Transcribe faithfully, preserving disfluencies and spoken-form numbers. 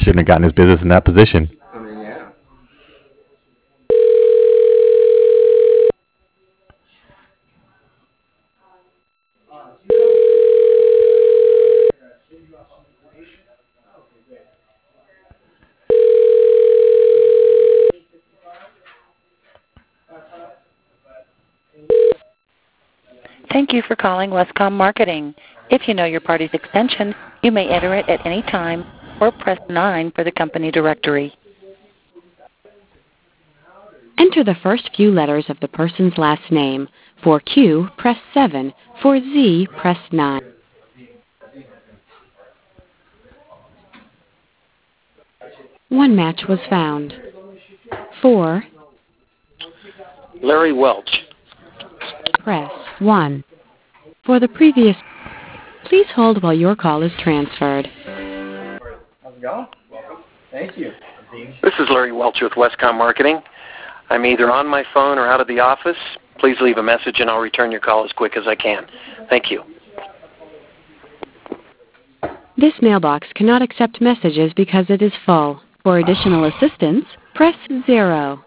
shouldn't have gotten his business in that position. I mean, yeah. Thank you for calling Westcom Marketing. If you know your party's extension, you may enter it at any time or press nine for the company directory. Enter the first few letters of the person's last name. For Q, press seven. For Z, press nine. One match was found. For Larry Welch. press one. For the previous, please hold while your call is transferred. How's it going? Welcome. Thank you. This is Larry Welch with Westcom Marketing. I'm either on my phone or out of the office. Please leave a message and I'll return your call as quick as I can. Thank you. This mailbox cannot accept messages because it is full. For additional assistance, press zero.